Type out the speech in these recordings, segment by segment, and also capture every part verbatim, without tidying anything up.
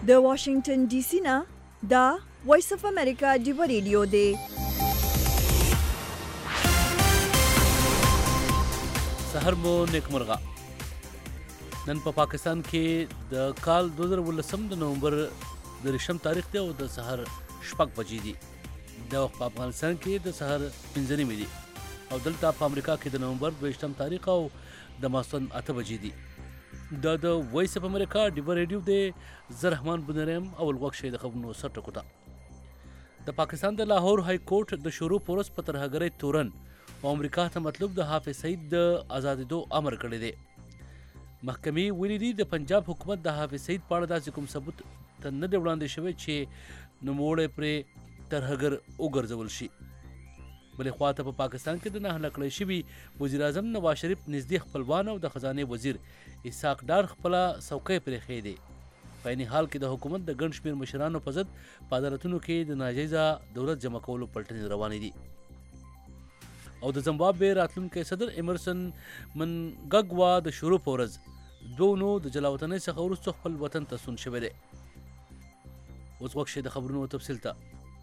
د واشنگټن ډي سي نه دا وایس اف امریکا ډیو ریډیو دی. سحر مو نیکمرغه. نن په پا پاکستان کې د کال دو هزار ولسم د نومبر د رشم تاریخ دی او د سحر شپږ بجې دي. د وخت په افغانستان کې د سحر پنځه نیمې دي او دلته په امریکا کې د نومبر دویشتم تاریخ او د ماسپښین اته بجې دي. دا د وایس اف امریکا ډیو ریډیو دی. زه رحمان بنریم اول غوږ شئ د خبرونو سر ټکو ته. د پاکستان د لاهور های کورټ د شروع په ورځ په ترهګرۍ تورن او امریکا ته مطلوب د حافظ سعید د آزادېدو امر کړی دی. محکمې ویلي دي د پنجاب حکومت د حافظ سعید په اړه داسې کوم ثبوت ته نه دی وړاندې شوی چې نوموړی پرې ترهګر وګرځول شي. بلې خواته په پا پاکستان کې د نهله کړی شوي وزیر اعظم نواز شریف نږدې خپلوان او د خزانې وزیر اسحاق ډار خپله څوکۍ پرېښې دی. په عین حال کې د حکومت د ګڼ شمېر مشرانو په ضد په عدالتونو کې د ناجایزه دولت جمع کولو پلټنې روانې دي. او د زمبابوې راتلونکی صدر ایمرسن منګګوا د شروع په ورځ دوه نو د جلاوطنۍ څخه وروسته خپل وطن ته ستون شوی دی. اوس غوږ شئ د خبرونو تفصیل ته.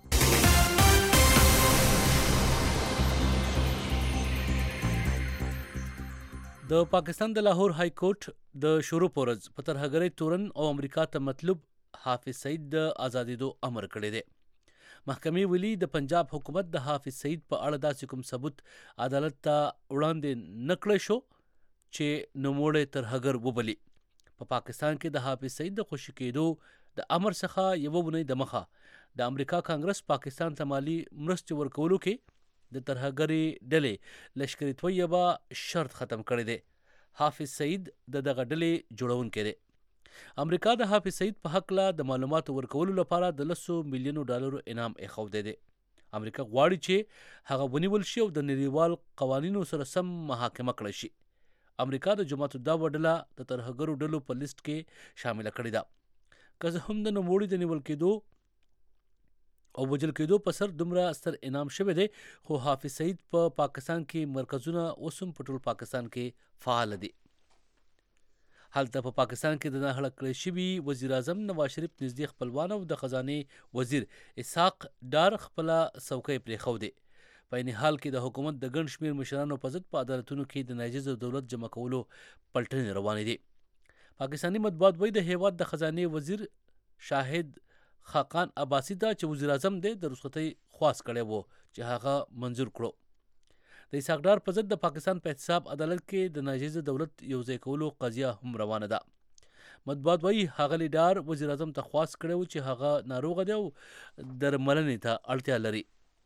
د پاکستان د لاهور های کورټ د شروع په ورځ په ترهګرۍ تورن او امریکا ته مطلوب حافظ سعید د آزادېدو امر کړی دی. محکمې ویلي د پنجاب حکومت د حافظ سعید په اړه داسې کوم ثبوت عدالت ته وړاندې نه کړی شو چې نوموړی ترهګر وبلي. په پا پاکستان کې د حافظ سعید د خوشي کېدو د امر څخه یوه اونۍ دمخه د امریکا کانګرس پاکستان ته مالي مرستې ورکولو کې د ترهګرې ډلې لشکري طیبه شرط ختم کړی دی. حافظ سعید د دغه ډلې جوړونکی دی. امریکا د حافظ سعید په هکله د معلوماتو ورکولو لپاره د لسو میلیونو ډالرو انعام ایښودی دی. امریکا غواړي چې هغه ونیول شي او د نړیوال قوانینو سره سم محاکمه کړی شي. امریکا د جماعت الدعوه ډله د ترهګرو ډلو په لیست کې شامله کړې ده. که زه هم د نوموړي د نیول کېدو او وجل کېدو په سر دومره ستر انعام شوی دی، خو حافظ سعید په پا پاکستان کې مرکزونه اوس هم په ټول پاکستان کې فعال دي. هلته په پا پاکستان کې د نهله کړی شوي وزیر اعظم نواز شریف نږدې خپلوان او د خزانې وزیر اسحاق ډار خپله څوکۍ پرېښودې. په عین حال کې د حکومت د ګڼ شمېر مشرانو په ضد په عدالتونو کې د ناجیزه دولت جمع کولو پلټنې روانې دي. پاکستاني مطبوعات وایي د هیواد د خزانې وزیر شاهد خاقان عباسی ته چې وزیر اعظم دی د رخصتۍ خواست کړی و چې هغه منظور کړو. د اسحاق ډار په ضد د پاکستان په احتساب عدالت کې د ناجیزه دولت یوځای کولو قضیه هم روانه ده. مطبوعات وایي ښاغلي ډار وزیر اعظم ته خواست کړی و چې هغه ناروغه دی او درملنې ته اړتیا لري.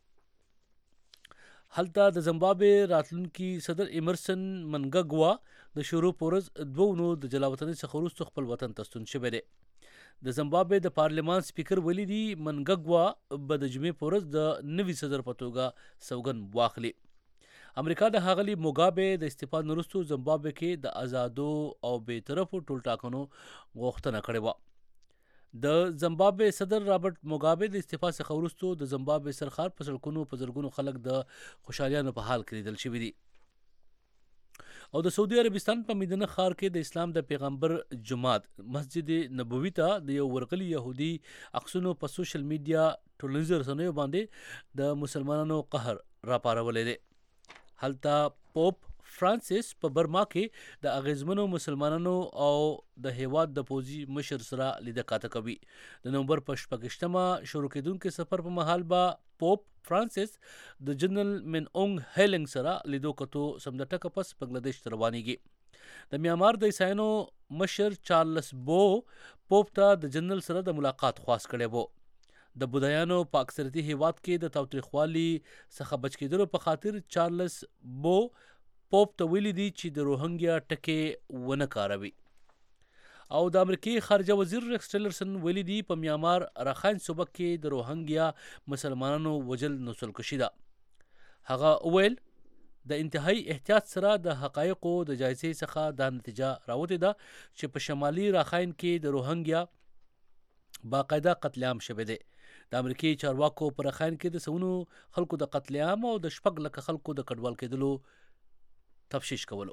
هلته د زمبابوې راتلونکي صدر ایمرسن منګګوا د شروع په ورځ دوه نو د جلاوطنۍ څخه وروسته خپل وطن ته ستون شوی دی. د زمبابوې د پارلمان سپیکر ویلي دي منګګوا به د جمعې په ورځ د نوي صدر په توګه سوګند واخلي. امریکا د ښاغلي موګابې د استعفا نه وروسته زمبابوې کې د ازادو او بې طرفو ټولټاکنو غوښتنه کړې وه. د زمبابوې صدر رابرټ موګابې د استعفا څخه وروسته د زمبابوې سرخار په سړکونو په زرګونو خلک د خوشحالیانو په حال کې لیدل شوي دي. او د سعودي عربستان په مدینه ښار کې د اسلام د پیغمبر جومات مسجد نبوي ته د یو ورغلي یهودي عکسونو په سوشل میډیا ټولنیزو رسنیو باندې د مسلمانانو قهر راپارولی دی. هلته پوپ فرانسیس په برما کې د اغیزمنو مسلمانانو او د هیواد د پوځي مشر سره لیده کاته کوي. د نومبر په شپږشتمه شروع کېدونکي سفر په مهال به پوپ فرانسیس د جنرال من اونګ هیلنګ سره لیدو کتو سمدټکه پس بنګلادیش ته روانیږي. د میانمار د عیسایانو مشر چارلس بو پوپ ته د جنرال سره د ملاقات خواست کړی و. د بودایانو په اکثریتي هیواد کې د تاوتریخوالي څخه بچ کېدلو په خاطر چارلس بو پوپ ته ویلي دي چې د روهنګیا ټکي ونه کاروي. او د امریکای خارجه وزیر ریکس ټیلرسن ویلي دي په میانمار راخاین صوبه کې د روهنګیا مسلمانانو وجل نسل کشي ده. هغه وویل د انتهایی احتیاط سره د حقایقو د جایزې څخه دا نتیجه راوتې ده چې په شمالي راخاین کې د روهنګیا باقاعده قتل عام شوی دی. د امریکای چارواکو پر راخاین کې د سونو خلکو د قتل عام او د شپږ لکه خلکو د کډوال کېدلو تفشیش کولو.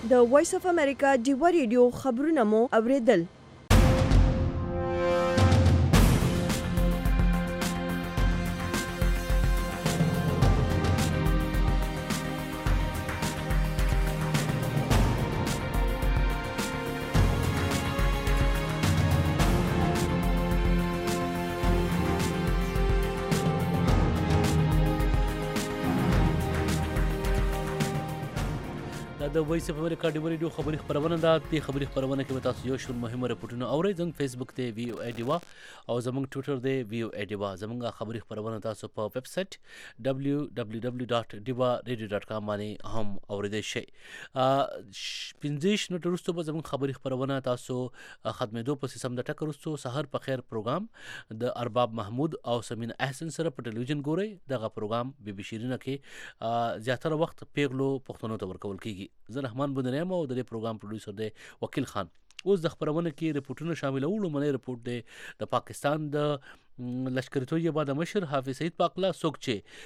د وایس اف امریکا ډیوا ریډیو خبرونه مو اوریدل. د وایس اف امریکا ډیوا ریډیو خبري خبرونه ده. د خبري خبرونه کې به تاسو یو شمېر مهمه رپورټونه اورئ. زموږ فیسبوک دی وی او ای ډیوا او زموږ ټویټر دی وی او ای ډیوا. زموږ خبري خبرونه تاسو په ویب سټ دبلیو دبلیو دبلیو ډاټ ډیوا ریډیو ډاټ کام باندې هم اوریدئ شئ. پنځه منټه وروسته به زموږ خبري خبرونه تاسو ختمېدو پسې سم د ټکر وروسته سحر په خیر پروګرام د ارباب محمود او سمین احسن سره په ټلویزیون ګورئ. دغه پروګرام بي بي شیرینه کې زیاتره وخت پیغلو پښتنو ته ورکول کیږي. زه رحمان بندنیم او د دې پروګرام پروډوسر دی وکیل خان. اوس د خبرونه کې رپورټونه شاملول. لومړی رپورټ دی د پاکستان د لشکر طیبه د مشر حافظ سعید پاکلا څوک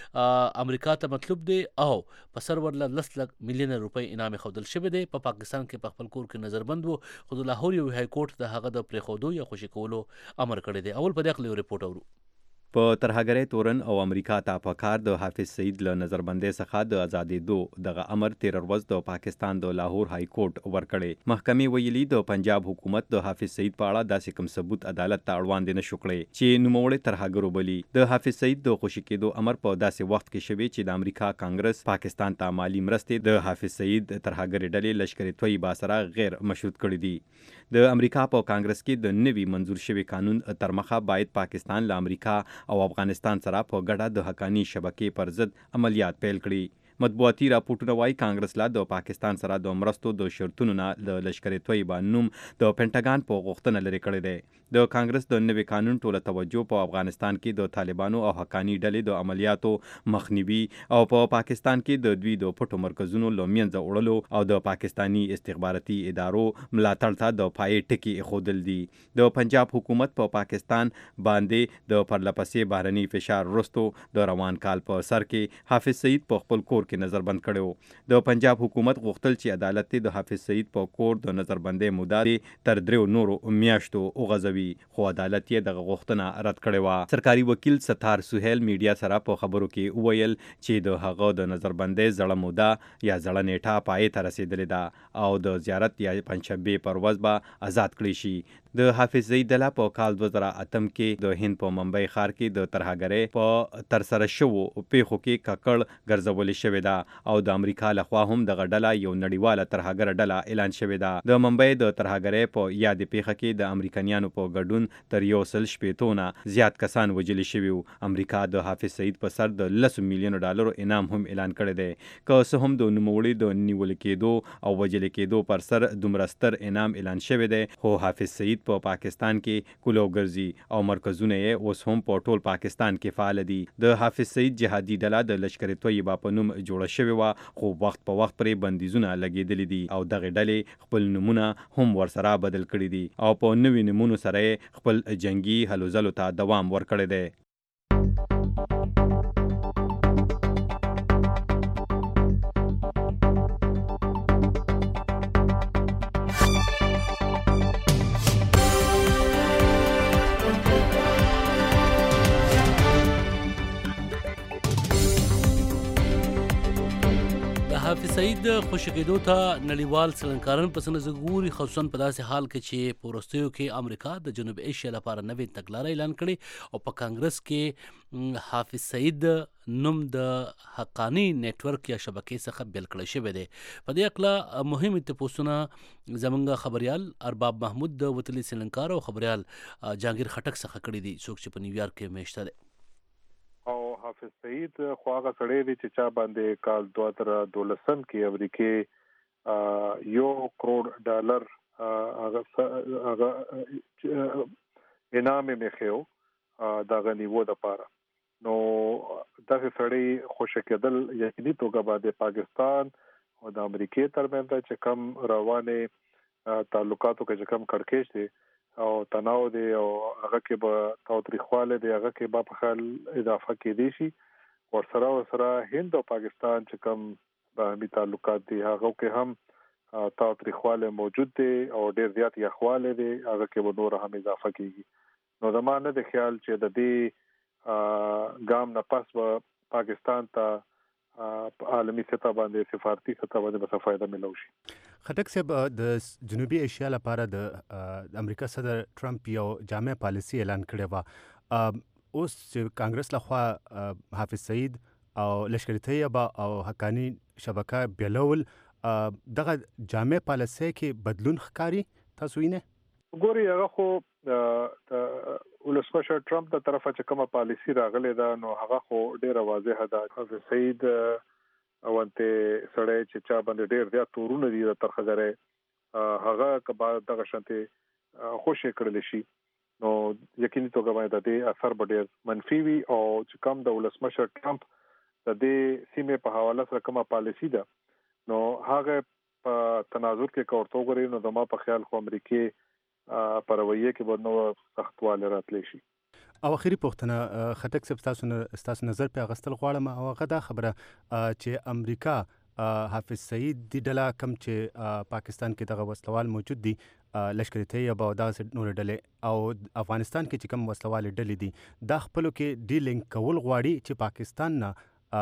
چې امریکا ته مطلوب دی او په سر ورله لس لک میلیونه روپۍ انعام ښودل شوی دی. په پاکستان کې په خپل کور کې نظربند وو خو د لاهور یو های کورټ د هغه د پرېښودو یا خوشي کولو امر کړی دی. اول په دې اړه یو رپورټ اورو. په ترهګرۍ تورن او امریکا ته په کار د حافظ سعید له نظربندۍ څخه د ازادېدو دغه امر تېره ورځ د پاکستان د لاهور های کورټ ورکړی. محکمې ویلي د پنجاب حکومت د حافظ سعید په اړه داسې کوم ثبوت عدالت ته اړوند نه شو کړی چې نوموړی ترهګر وبلي. د حافظ سعید د خوشي کېدو امر په داسې وخت کې شوی چې د امریکا کانګرس پاکستان ته مالی مرستې د حافظ سعید ترهګرې ډلې لشکر طیبه سره غیر مشروط کړي دي. د امریکا په کانګرس کې د نوي منظور شوی قانون تر مخه باید پاکستان له امریکا او افغانستان سره په ګډه د حقانی شبکې پر ضد عملیات پیل کړي. مطبوعاتي راپورټونه وايي کانګرس لا د پاکستان سره د مرستو د شرطونو نه د لشکر طیبه نوم د پینټاګان په غوښتنه لري کړی دی. د کانګرس د نوي قانون ټوله توجه په افغانستان کې د طالبانو او حقانی ډلې د عملیاتو مخنیوي او په پاکستان کې د دوی د پټو مرکزونو له منځه وړلو او د پاکستاني استخباراتي ادارو ملاتړ ته د پای ټکي ایښودل دي. د پنجاب حکومت په پا پاکستان باندې د پرلپسې بهرني فشار وروسته د روان کال په سر کې حافظ سعید په خپل کور کې نظربند کړی. د پنجاب حکومت غوښتل چې عدالت د حافظ سعید په کور د نظربندۍ موده تر دریو نورو میاشتو وغځوي خو عدالت یې دغه غوښتنه رد کړې وه. سرکاري وکیل ستار سهیل میډیا سره په خبرو کې وویل چې د هغه د نظربندۍ زړه موده یا زړه نیټه پای ته رسیدلې ده او د زیارت یا پنجشنبې پر ورځ به آزاد کړی شي. د حافظ سعید ډله په کال دوه زره اتم کې د هند په ممبئی ښار کې د ترهګرۍ په ترسره شوو پیښو کې ککړ ګرځولې شوې ده او د امریکا لخوا هم دغه ډله یو نړیواله ترهګره ډله اعلان شوې ده. د ممبئی د ترهګرۍ په یادې پیښه کې د امریکایانو په ګډون تر یو سل شپېتو نه زیات کسان وژل شوي وو. امریکا د حافظ سعید په سر د لسو میلیونو ډالرو انعام هم اعلان کړی دی. که څه هم د نوموړي د نیول کېدو او وژل کېدو پر سر دومره ستر انعام اعلان شوی دی خو حافظ سعید په پاکستان کې کولو ګرځي او مرکزونه یې اوس هم په ټول پاکستان کې فعال دي. د حافظ سعید جهادي ډله د لشکر طیبه په نوم جوړه شوې وه خو وخت په وخت پرې بندیزونه لګېدلي دي او دغه ډلې خپل نومونه هم ورسره بدل کړي دي او په نوي نومونو سره یې خپل جنگي هلو ځلو ته دوام ورکړی دی. حافظ سعید خوشي کېدو ته نړیوال څلنکاران په نظر ګوري خصوصا په داسې حال کې چې په وروستیو کې امریکا د جنوب ایشیا لپاره نوې تګلاره اعلان کړې او په کانګرس کې حافظ سعید نوم د حقانی نیټورک یا شبکې څخه بیل کړی شوی دی. په دې اړه مهم تپوسونه زمونږ خبريال ارباب محمود د وتلي څلنکار او خبريال جهانگیر خټک څخه کړی دي څوک چې په نیویارک کې میشته دی. او حافظ سعید خو هغه سړی دی چې چا باندې کال دوه زره دولسم کې امریکې یو کروڑ ډالر هغه هغه انعام یې میخیو دغه نیوو دپاره. نو دغه سړی خوشي کېدل یقیني توګه باندې پاکستان او د امریکې ترمنځ چې کم روانه تعلقاتو کې چې کم کړکېچ دی او تناو دی او هغه کې به تاوتریخواله دی هغه کې به په خل اضافه کې دی شي ورسره ورسره هند او پاکستان چې کم باندې تعلقات دي هغه کې هم تاوتریخواله موجود دی او ډیر زیات یخواله دی هغه کې به نور هم اضافه کیږي. نو زمانه د خیال چې د دې ګام نه پس و پاکستان ته عالمی سطح باندې سفارتي سطح باندې به فائدہ ملو شي. خټک صاحب د جنوبي ایشیا لپاره د امریکا صدر ټرمپ یو جامع پالیسی اعلان کړی و. اوس چې کانګرس لخوا حافظ سعید او لشکري طیبه او حقانی شبکه بیلول دغه جامع پالیسي کې بدلون ښکاري تاسو وینئ؟ ګوري هغه خو د ولسمشر ټرمپ د طرفه چې کومه پالیسي راغلې ده نو هغه خو ډیره واضحه ده. حافظ سعید اونته سړی چې چا باندې ډیر زیات تورونه دي د ترخګره هغه کبا دغه شانتي خوشی کړل شي نو یقیني توګه باندې د دې اثر به ډیر منفي وي او چې کوم د ولسمشر ټرمپ د دې سیمه په حواله سره کومه پالیسي ده نو هغه په تناظر کې کورته غوړي نو د ما په خیال خو امریکای په رویه کې به نو سختواله راتلی شي. او اخیری پوښتنه خټک صاحب تاسو تاسو نظر په اغستل غواړم او هغه دا خبره چې امریکا حافظ سعید دی ډله کم چې پاکستان کې دغه وسلوال موجود دي لشکري طیبه او دغه نور ډلې او افغانستان کې چې کوم وسلوال ډلې دي دا خپلو کې ډیلینګ کول غواړي چې پاکستان نه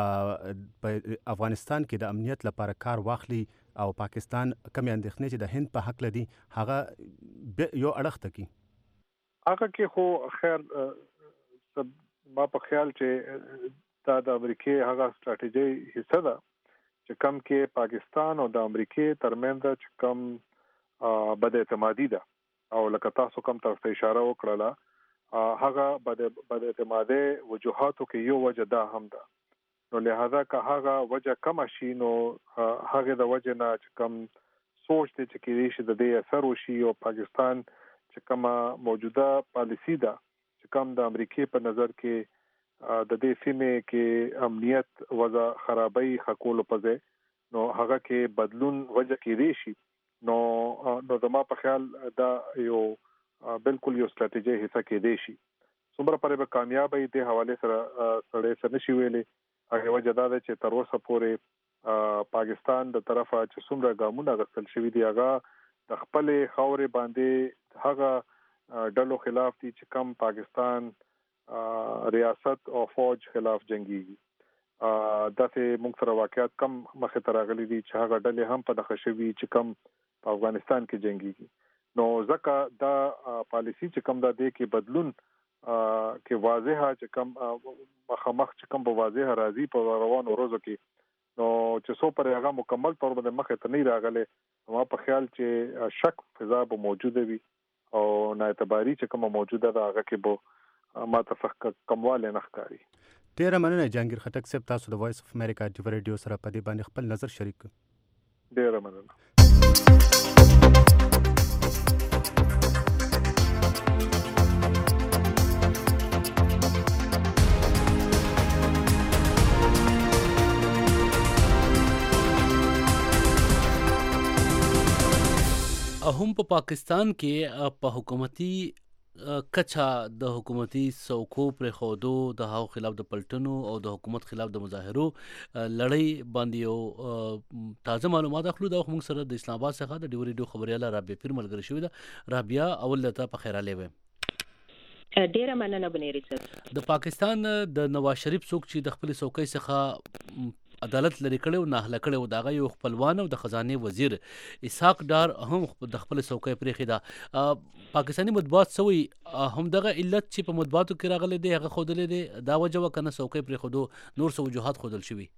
په افغانستان کې د امنیت لپاره کار واخلي او پاکستان کم اندېښنې چې د هند په حق لدی هغه یو اړخ تکي. هغه کې خو خیر ما په خیال چې دا د امریکای هغه ستراتیژي حصہ ده چې کم کې پاکستان او د امریکای ترمنځ چې کم بد اعتمادي ده او لکه تاسو کوم تاسو اشاره وکړه هغه بد بد اعتمادي وجوهاتو کې یو وجه ده هم ده نو لہذا که هغه وجه کم شي نو هغه د وجه نه چې کم سوچ دي چې کېږي چې د دې اثر وشي او پاکستان چې کومه موجوده پالیسی ده چې کوم د امریکای په نظر کې د دې سیمه کې امنیت وضع خرابۍ حقوق په ځای نو هغه کې بدلون وجه کېږي شي نو نو زما په خیال دا یو بالکل یو ستراتیژي حصہ کېږي شي. څومره پرې به کامیابی د حواله سره سړې سره نشي ویلې هغه وجه دا ده چې تر اوسه پورې پاکستان د طرفه چې څومره ګامونه غوښتل شوی دی هغه د خپل خاورې باندې هغه ډلو خلاف دي چې کم پاکستان ریاست او فوج خلاف جنگيږي. دغه موږ سره واقعیت کم مخه تراغلي دي چې هغه ډلې هم په دغه شوی چې کم په افغانستان کې جنگيږي نو ځکه دا پالیسی چې کم دا دی کې بدلون کې واضحه چې کم مخامخ چې کم په واضحه راځي په روانو ورځو کې نو چې سو پر هغه مکمل تور باندې مخه ته نه راغله ما په خیال چې شک فضا به موجوده وي او نه اعتباري چې کوم موجوده ده هغه کې به ما تفق کمواله نه ښکاري. ډیره مننه جهانگیر خټک صاحب تاسو د وایس اف امریکا د ریډیو سره په دې باندې خپل نظر شریک کړ. ډیره مننه. هم په پاکستان کې په حکومتي کچا د حکومتي څوکو پر خودو د هغو خلاف د پلټنو او د حکومت خلاف د مظاهرو لړۍ باندې یو تازه معلومات اخلو دا موږ سره د اسلام آباد څخه د ډیو ریډیو خبرياله رابعه پیر ملګری شوې ده. رابعه اول ته په خیر علي وې ډیره مننه بنيري صاحب. د پاکستان د نواز شریف څوک چې د خپل څوکۍ څخه عدالت لري کړو نه هله کړو داغه یو خپلوان او د خزانه وزیر اسحاق ډار هم د خپل څوکۍ پرې خېدا. پاکستاني مطبوعات سوي هم دغه علت چې په مطبوعاتو کې راغلي دی هغه خودلې دی دا وجه وکنه څوکۍ پرې خودو نور څه وجوهات خودل شوی.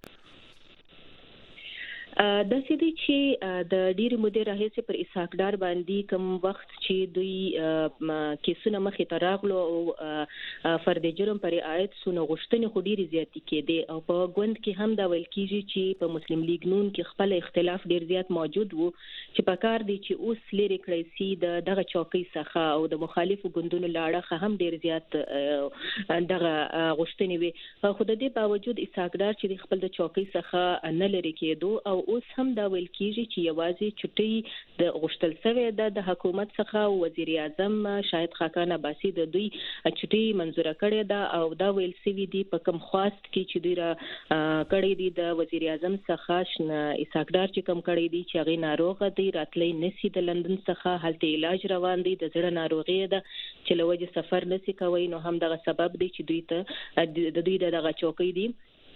د سې دي چې د ډېری مودې راهیسې پر اسحاق ډار باندې کوم وخت چې دوی کیسونه مخې ته راغلو او فرد جرم پر رعایت سونه غوښتنې خو ډېرې زیاتې کېدې او په ګوند کې هم دا ویل کېږي چې په مسلم لیگ نون کې خپل اختلاف ډېر زیات موجود وو چې په کار دی چې اوس لري کړی سي د دغه چوکۍ څخه او د مخالفو ګوندونو لاړه هم ډېر زیات دغه غوښتنې وي. خو د دې باوجود اسحاق ډار چې خپل د چوکۍ څخه نه لري کېدو او اوس هم دا ویل کیږي چې یوازې چټي د غشتل سوی د حکومت څخه وزیر اعظم شاهد خاقان عباسی د دوی چټي منزوره کړې ده او دا ویل سوي دي په کوم خواست کې چې دوی را کړې دي د وزیر اعظم څخه اسحاق چې کم کړی دی چې هغه ناروغه دی راتلې نسی د لندن څخه هلته علاج روان دی د زړه ناروغي ده چې لوجه سفر نسی کوي نو هم دغه سبب دی چې دوی ته د دوی دغه چوکۍ دی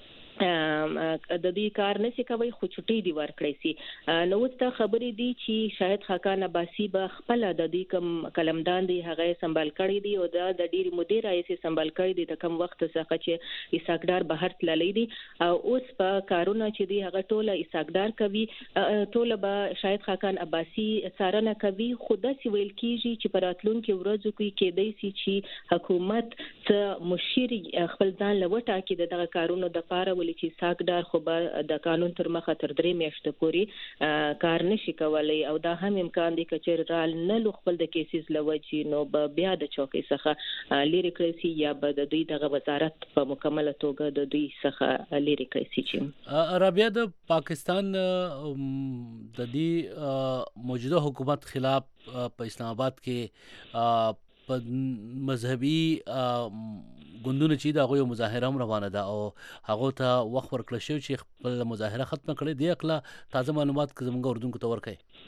د دې کار نشي کوي خو چټي دی ورکړی سي نو ست خبرې دي چې شاهد خاقان عباسی به خپل د دې کم کلمدان دی هغه سمبال کړی دی او د ډیر مدیر رئیس سمبال کړی دی د کم وخت څخه چې اسحاقدار بهر تللی دی او اوس په کارونه چې دی هغه ټوله اسحاقدار کوي ټوله به شاهد خاقان عباسی څارنه کوي خود سي ویل کیږي چې پراتلونکو ورځو کې کېدای سي چې حکومت څه مشیر خپل ځان لوټا کې دغه کارونو د پاره چې ساګدار خو به د قانون تر مخه تر درې میاشتې پورې کار نشي کولای او دا هم امکان دی چې رال نه لو خپل د کیسز لوجي نو به بیا د چوکۍ څخه لری کړی یا به د دوی دغه وزارت په مکمله توګه د دوی څخه لری کړی چې رابعه د پاکستان د دې موجوده حکومت خلاف په اسلام آباد کې په مذهبي ګوندونه چې دا غوې مظاهره هم روانه ده او هغه ته وخت ورکړل شو چې خپل مظاهره ختم کړي دی اقلا تازه معلومات زموږ اردوونکو ته ورکړي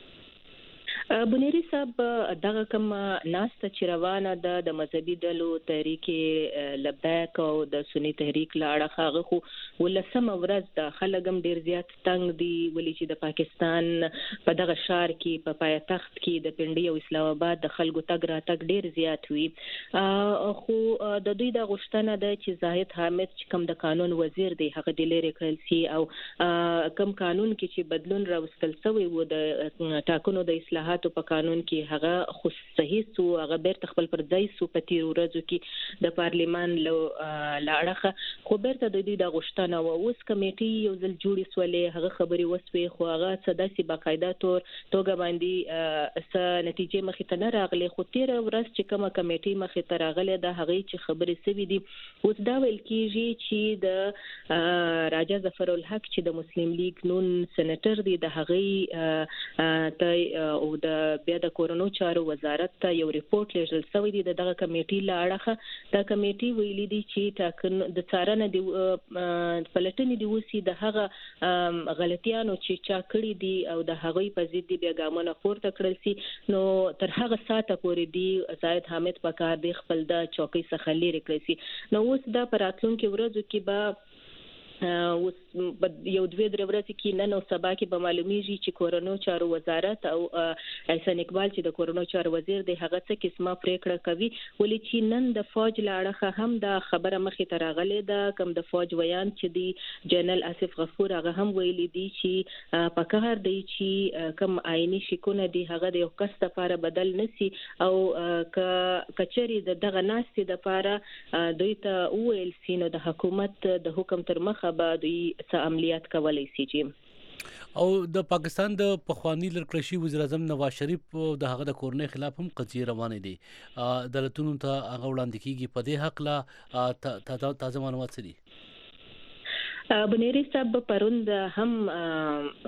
بنيري صاحب دغه کوم ناسته چې روانه ده د مذهبي ډلو تحریک لبیک او د سنی تحریک لاړه هغه خو ولسمه ورځ د خلګم ډیر زیات تنگ دي ولې چې د پاکستان په دغه شهر کې په پایتخت کې د پنډي او اسلام آباد د خلکو تګ را تګ ډیر زیات وي خو د دوی د غشتنه ده چې زاهد حامد چې کوم د قانون وزیر دی هغه د لری کړل سي او کوم قانون کې چې بدلون راوستل شوی و د ټاکنو د اصلاحات په قانون کې هغه خو صحیح سو هغه بیرته خپل پر ځای سو په تیر ورځو کې د پارلیمان لاړه خو بیرته د دې د غشتنه او اوس کمیټي یو ځل جوړې سولې هغه خبري وسوي خو هغه صداسي باقاعده تور توګه باندې س نتیجې مخې ته نه راغلي خو تیر ورځ چې کومه کمیټي مخې ته راغله د هغه چې خبري سوي دي اوس دا ویل کیږي چې د راجا ظفر الحق چې د مسلم لیگ نون سېنیټر دی د هغه ته او د بیا د کورونو چارو وزارت ته یو ریپورت لیږل شوی دی دغه کمیټي لاړه دا کمیټي ویلي دي چې ټاکن د څارنه دی پلټنې دی وسی د هغه غلطیانو چې چا کړی دي او د هغوی په ضد دی بیا ګامونه پورته کړل سي نو تر هغه ساعته پورې دی زاهد حامد په کار دی خپل د چوکۍ څخه لري کړی سي نو اوس دا پراتلونکو ورځو کې به اوس یو دوه درې ورځې کې نن او سبا کې به معلومیږي چې کورونو چارو وزارت او احسان اقبال چې د کورونو چارو وزیر دی هغه څه قسمه پریکړه کوي ولې چې نن د فوج لاړه هم د خبره مخې ته راغلي ده کوم د فوج ویان چې دی جنرال اسف غفور هغه هم ویلي دی چې په کار دی چې کوم آئینی شکونه دی هغه د یو کس لپاره بدل نسی او کچري د دغه ناستې لپاره دوی ته ویل سینو د حکومت د حکم تر مخه به دوی څه عملیات کولای شي چې او د پاکستان د پخوانی لړکرشي وزیر اعظم نواز شریف د هغه د کورنۍ خلاف هم قضیه روانه دي عدالتونو ته هغه وړاندې کیږي په دې حق لا تازه معلومات څه دي بنيري صاحب پروند هم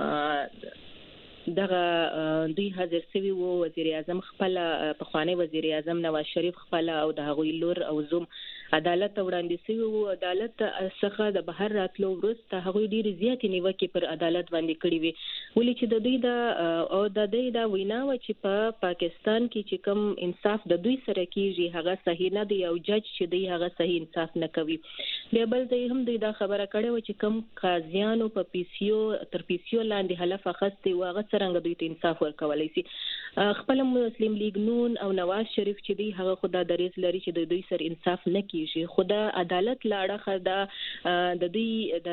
دغه دوی حاضر سوي وو وزیر اعظم خپل پخوانی وزیر اعظم نواز شریف خپل او د هغوی لور او زوم عدالت وړاندې سوي وو عدالت څخه د بهر راتلو وروسته هغوی ډیر زیات نیوکې پر عدالت باندې کړې وي ولې چې د دوی د او د دوی د وینا و چې په پاکستان کې چې کوم انصاف د دوی سره کیږي هغه صحیح نه دی او جج چې دی هغه صحیح انصاف نه کوي بیا بل دی هم دوی دا خبره کړې و چې کوم قاضیانو په پیسیو تر پیسیو لاندې حلف اخستي و هغه څنګه دوی ته انصاف ورکولای شي خپل مسلم لیگ نون او نواز شریف چې دی هغه خدا دریز لري چې د دوی سره انصاف نه کیږي خدا عدالت لاړه خدا د دوی د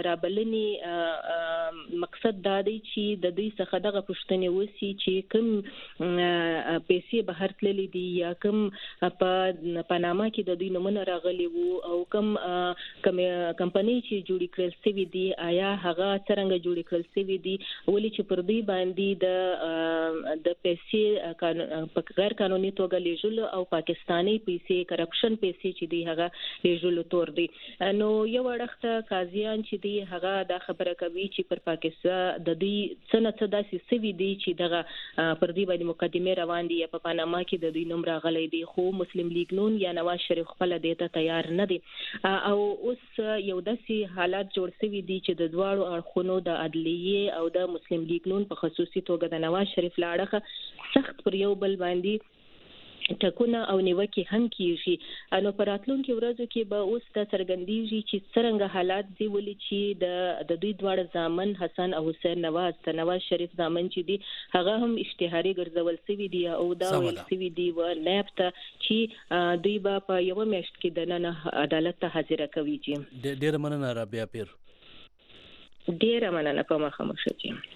رابلنې مقصد دا دی چې د دوی څخه دغه پښتنې وسی چې کوم پیسې بهر تللې دي یا کوم په پاناما کې د دوی نمونه راغلي وو او کوم کوم کمپنۍ چې جوړې کړل سوي دي آیا هغه څنګه جوړې کړل سوي دي ولې چې پر دوی باندې د د پیسې په غیر قانوني توګه لیږل او پاکستاني پیسې کرپشن پیسې چې دی هغه لیږل تور دی نو یو وړخته قاضیان چې دی هغه دا خبره کوي چې پر پاکستان پاکستان د دوی څنګه څه داسې سوي دي چې دغه پر دې باندې مقدمه روان دي په پاناما کې د دوی نوم راغلی دی خو مسلم لیگ نون یا نواز شریف خپل دې ته تیار نه دي او اوس یو داسې حالات جوړ شوي دي چې د دواړو اړخونو د عدلیه او د مسلم لیگ نون په خصوصي توګه د نواز شریف لاړه سخت پر یو بل باندې ټکونه او نیوکې هم کیږي نو په راتلونکو ورځو کې به اوس د څرګندېږي چې څنګه حالات دی ولې چې د د دوی دواړه ځامن حسن او حسین نواز د نواز شریف ځامن چې دی هغه هم اشتهاري ګرځول شوی دی او دا ویل شوی دی و نیب ته چې دوی به په یو میاشت کې د نن عدالت ته حاضر کوي چې ډېر مننه رابعه پیر ډېر مننه په مخه مو شي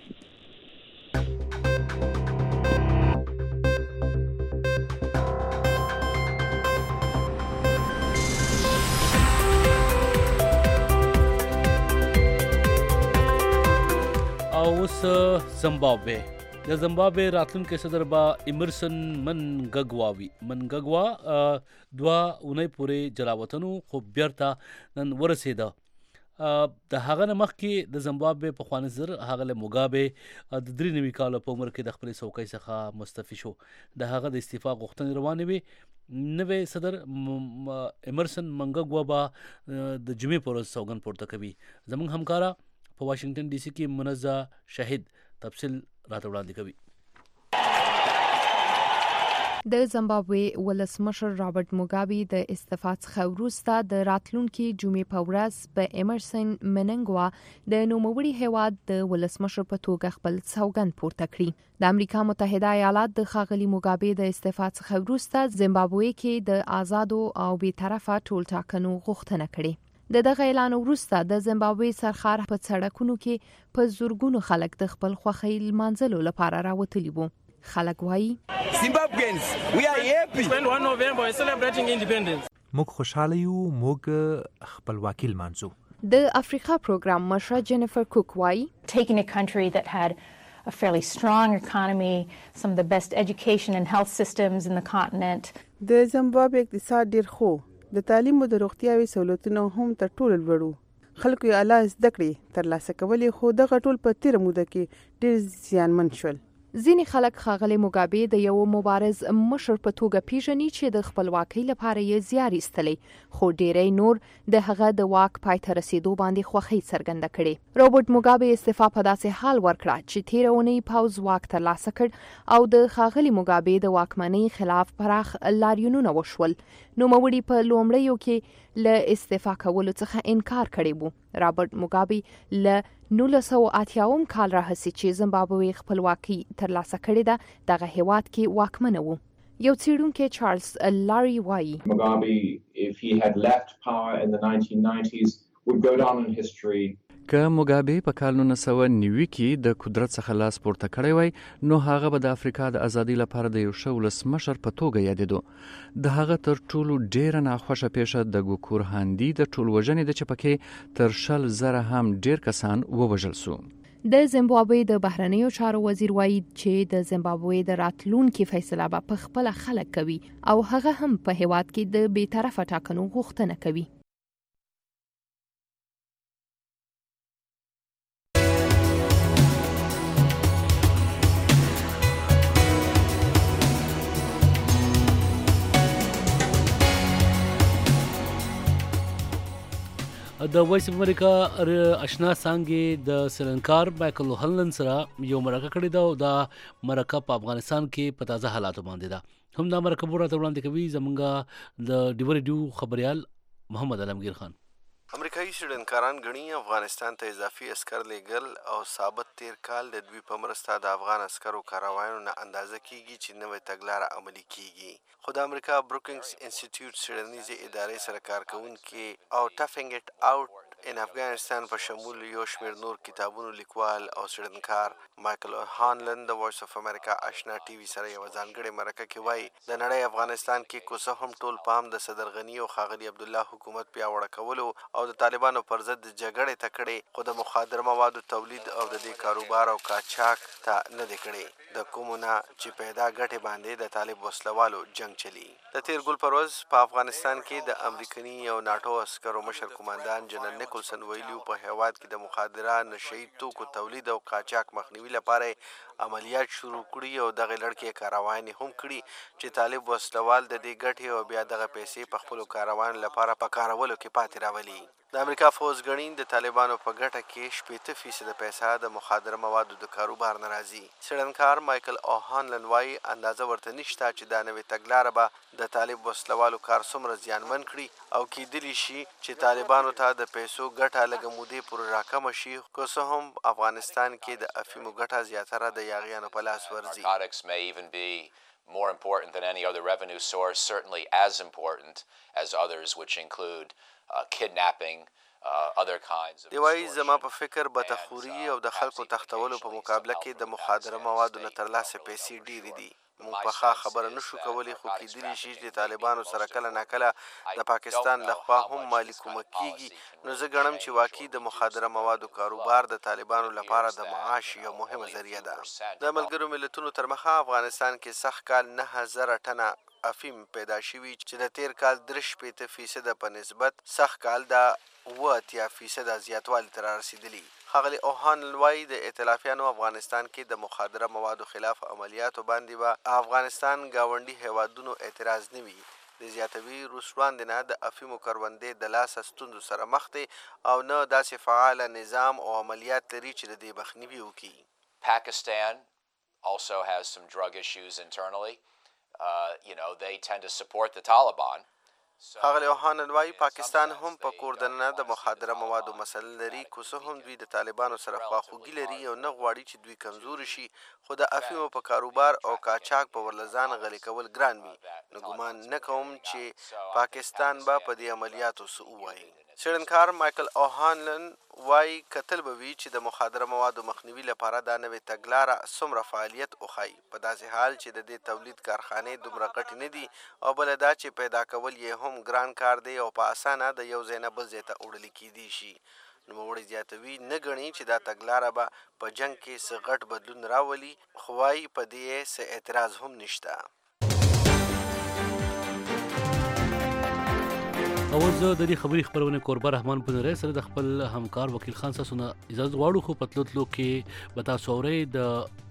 اوس زمبابوے د زمبابوے راتلونکي صدر با ایمرسن منګګوا وي منګګوا دوا اونۍ پورې جلاوطنو خو بیرته نن ورسېده د هغه نه مخکې د زمبابوے په خوانی زر هغه له موګابه د درې نوي کال په عمر کې د خپل څوکۍ څخه مستعفي شو د هغه د استعفا غوښتنې روانې وي نوې صدر ایمرسن منګګوا با د جمعې پر ورځ سوګند پورته کوي زموږ همکارا په واشنگټن ډي سي کې منزه شهید تفصیل راته وړاندې کوي د زمبابوې ولسمشر رابرټ موګابي د استعفا څخه وروسته د راتلونکي جمعې په ورځ په ایمرسن مننګوا د نوموړي هیواد د ولسمشر په توګه خپل سوګند پورته کړی د امریکا متحده ایالات د ښاغلي موګابي د استعفا څخه وروسته زمبابوې کې د آزادو او بی‌طرفه ټولټاکنو غوښتنه کړې د دغه اعلان وروسته د زمبابوې سرخار په سړکونو کې په زورګونو خلک د خپل خوښۍ لمانځلو لپاره راوتلي وو خلک وایي Zimbabweans we are happy twenty-first of November we're celebrating independence موږ خوشاله یو موږ خپلواکي لمانځو د افریقا پروګرام مشره جینیفر کوک وایي taking a country that had a fairly strong economy, some of the best education and health systems in the continent. د زمبابوې اقتصاد ډیر خو د تعلیم او د روغتیاوي سہولتونو هم تر ټولو لوړو خلکو یې اعلی زده کړې ترلاسه کولې خو دغه ټول په تیره موده کې ډیر زیانمن شول ځینې خلک ښاغلي موګابي د یو مبارز مشر په توګه پیژني چې د خپلواکۍ لپاره یې زیار ایستلی خو ډیری نور د هغه د واک پای ته رسیدو باندې خوښۍ څرګنده کړې رابرټ موګابي استعفا په داسې حال ورکړه چې تیره اونۍ پوځ واک ترلاسه کړ او د ښاغلي موګابي د واکمنۍ خلاف پراخ لاریونونه وشول نوموړي په لومړیو کې له استعفا کولو څخه انکار کړی وو رابرټ موګابي له نولس سوه اتیا اوم کال راهیسې چې زمبابوې خپلواکي ترلاسه کړې ده دغه هیواد کې واکمنه وو یو څېړونکی چارلز لاري وایي Mugabe if he had left power in the nineteen nineties would go down in history که موګابي په کال نولس سوه نوي کې د قدرت څخه لاس پورته کړی وای نو هغه به د افریقا د ازادۍ لپاره د یو ښه ولسمشر په توګه یادېدو د هغه تر ټولو ډیره ناخوښه پیښه د ګوکور هاندي د ټولوژنې ده چې پکې تر شل زره هم ډیر کسان ووژل سو د زمبابوې د بهرنیو چارو وزیر وایي چې د زمبابوې د راتلونکي فیصله به په خپله خلک کوي او هغه هم په هیواد کې د بی‌طرفه ټاکنو غوښتنه کوي د وایس اف امریکا آشنا څانګې د سرنکار مایکل هلن سره یو مرکه کړې ده او دا مرکه په افغانستان کې په تازه حالاتو باندې ده هم دا مرکه راته وړاندې کوي زمونږ د ډیور ډیو خبريال محمد علمگیر خان امریکایي سړنکاران غني افغانستان ته اضافي عسكر لېګل او ثابت تیر کال د دوی په مرسته د افغان عسکرو کاروانونو نه اندازه کیږي چې نوې تګلاره عملي کیږي خو د امریکا بروکینګز انسټیټیوټ سړنیزې ادارې سره کارکونکي او ټافینګ اټ اوټ ان افغانستان په شمول یو شمېر نور کتابونو لیکوال او سړنکار مایکل هانلن د وایس اف امریکا آشنا ټي وي سره یو ځانګړې مرکه کې وایي د نړۍ افغانستان کې کوڅه هم ټول پام د صدر غنی او ښاغلي عبدالله حکومت پیاوړه کولو او د طالبانو پر ضد جګړې ته کړې خو د مخدر موادو تولید او د دې کاروبار او قاچاق ته نه دی کړی د کومونه چې پیدا ګټې باندې د طالب وسلوالو جنگ چلی د تیر ګل پروز په افغانستان کې د امریکایي او ناتو عسکرو مشر قوماندان جنرال نیکولسن ویلي په هیواد کې د مخدره نشهیي توکو تولید او قاچاق مخنیوي لپاره عملیات شروع کړي او دغه لړکې کاروانې هم کړي چې طالب وسلوال د دې ګټې او بیا دغه پیسې په خپلو کاروانو لپاره په کارولو کې پاتې راولي. د امریکا فوز ګڼي د طالبانو په ګټه کې شپېته فیصده پیسه د مخدره موادو د کاروبار نه راځي. څېړنکار مایکل اوهانلن وایي اندازه ورته نشته چې دا نوې تګلاره به د طالب وسلوالو کار څومره زیانمن کړي او کیدلی شي چې طالبانو ته د پیسو ګټه لږه مودې پورې راکمه شي، که څه هم افغانستان کې د افیمو ګټه زیاتره د یاغیانو په لاس ورځي. More important than any other revenue source, certainly as important as others, which include uh, kidnapping, uh, other kinds of. دی وایي زما په فکر بتخوري او د خلکو تختولو په مقابله کې د مخدره موادو نه ترلاسه پیسې ډېرې دي. موږ په ښه خبره نشو کولی، خو کیدلی شي چې طالبانو سره کله ناکله د پاکستان لخوا هم مالي کومک کیږي. نو زه ګڼم چې واقعي د مخدره موادو کاروبار د طالبانو لپاره د معاش یو مهمه ذریعه ده. د ملګرو ملتونو تر مخه افغانستان کې سږ کال نه زره ټنه افیم پیدا شوي چې د تیر کال درې شپېته فیصده په نسبت سږ کال د اوه اتیا فیصده زیاتوالي ته رارسېدلي. ښاغلي اوهانلن وایي د ائتلافیانو افغانستان کې د مخدره موادو خلاف عملیاتو باندې به افغانستان ګاونډي هیوادونو اعتراض نه وي. د زیاتوي روس وړاندې نه د افیمو کروندې د لاسه ستونزو سره مخ دی او نه داسې فعاله نظام او عملیات لري چې د دې مخنیوي وکړي. Pakistan also has some drug issues internally. Uh, you know, they tend to support the Taliban. ښاغلی اوهانلن وایي پاکستان هم په کور دننه د مخدره موادو مسله لري، که څه هم دوی د طالبانو سره خواخوږي لري او نه غواړي چې دوی کمزوري شي، خو د افیمو په کاروبار او قاچاق په ورلزان غلي کول ګران وي. نو ګمان نه کوم چې پاکستان به په دې عملیاتو څه ووایي. څېړنکار مایکل اوهانلن وایي کتل به وي چې د مخدره موادو مخنیوي لپاره دا نوې تګلاره څومره فعالیت وښایي، په داسې حال چې د دې تولید کارخانې دومره غټې نه دي او بله دا چې پیدا کول یې هم ګران کار دی او په اسانه د یو ځای نه بل ځای ته وړل کیدی شي. نوموړی زیاتوي نه ګڼي چې دا تګلاره به په جنګ کې څه غټ بدلون راولي، خو وایي په دې څه اعتراض هم نشته. او زه د دې خبرې خبرونه کوربه رحمان بنری سره د خپل همکار وکیل خان ساسونه اجازه غواړو، خو په تلو تلو کې به تاسو اورئ د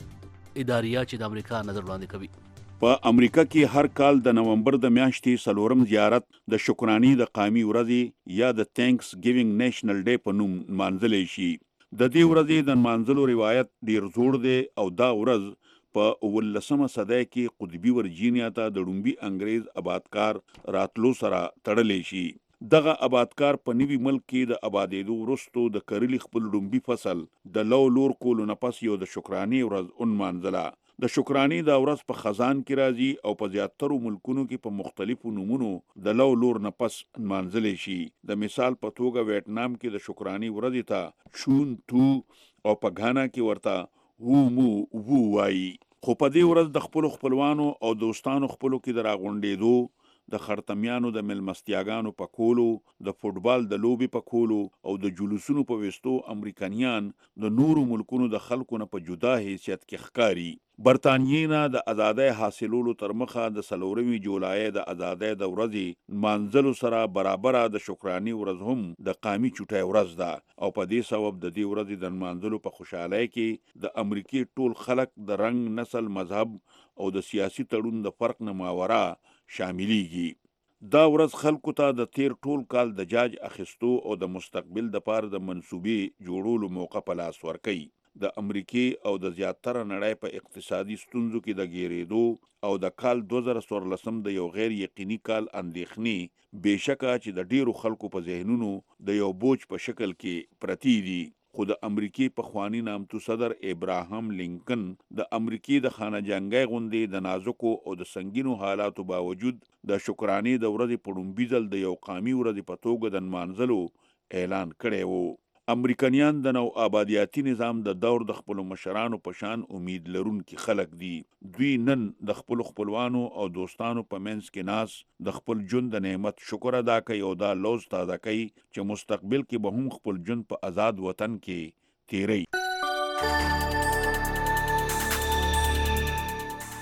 اداریه چې د امریکا نظر وړاندې کوي. په امریکا کې هر کال د نومبر د میاشتې څلورم زیارت د شکرانې د قامي ورځې یا د تھینکس ګیوینګ نیشنل ډے په نوم نمانځلی شي. د دې ورځې د نمانځلو روایت ډیر زوړ دی او دا ورځ په اوولسمه صدۍ کې قطبي ورجینیا ته د ډومبي انګریز آبادکار راتلو سره تړلی شي. دغه آبادکار په نوي ملک کې د آبادېدو وروستو د کرلي خپل ډومبي فصل د لو لور کولو نه پس یو د شکرانې ورځ ونمانځله. د شکرانې دا ورځ په خزان کې راځي او په زیاترو ملکونو کې په مختلفو نومونو د لو لور نه پس نمانځلی شي. د مثال په توګه ویتنام کې د شکرانې ورځې ته چون تو او په غانا کې ورته وو مو وو وایي. خو په دې ورځ د خپلو خپلوانو او دوستانو خپلو کې د راغونډېدو، د خرطمیانو د ملمستیاګانو په کولو، د فوټبال د لوبې په کولو او د جلوسونو په وستو امریکایان د نورو ملکونو د خلکو نه په جدا حیثیت کې ښکاري. برطانیې نه د ازادۍ حاصلولو تر مخه د څلورمې جولای د ازادۍ د ورځې نمانځلو سره برابره د شکرانې ورځ هم د قامي چوټۍ ورځ ده او په دې سبب د دې ورځې د نمانځلو په خوشحالۍ کې د امریکې ټول خلک د رنګ، نسل، مذهب او د سیاسي تړون د فرق نه ماوره شاملېږي. دا ورځ خلکو ته د تیر ټول کال د جاج اخیستو او د مستقبل دپاره د منصوبې جوړولو موقع په لاس ورکوي. د امریکې او د زیاتره نړۍ په اقتصادي ستونزو کې د ګیرېدو او د کال دوه زره څوارلسم د یو غیر یقیني کال اندېښنې بېشکه چې د ډیرو خلکو په ذهنونو د یو بوج په شکل کې پرتې دي. خو د امریکې پخوانی نامتو صدر ابراهام لینکن د امریکې د خانه جنګۍ غوندې د نازکو او د سنګینو حالاتو باوجود د شکرانې د ورځې په ډومبي ځل د یو قامي ورځې په توګه د نمانځلو اعلان کړی و. امریکایان د نو آبادیاتي نظام د دور د خپلو مشرانو په شان امید لرونکي خلک دي. دوی نن د خپلو خپلوانو او دوستانو په منځ کې ناس د خپل ژوند د نعمت شکر ادا کوي او دا لوز تازه کوي چې مستقبل کې به هم خپل ژوند په آزاد وطن کې تیری.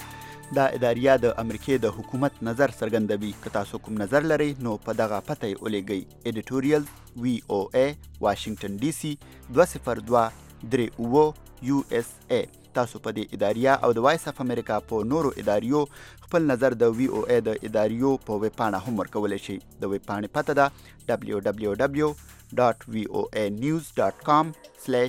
دا اداریه د امریکای د حکومت نظر څرګندوي. که تاسو کوم نظر لرئ نو په دغه پته یې ولیږئ. ایډیټوریال وی او ای واشنگټن ډي سي دوه صفر دوه درې اوه یو اس ای. تاسو په دې اداریه او د وایس اف امریکا په نورو اداریو خپل نظر د وی او ای د اداریو په ویب پاڼه هم ورکولی شئ. د ویب پاڼې پته ده دبلیو دبلیو دبلیو ډاټ وی او ای نیوز ډاټ کام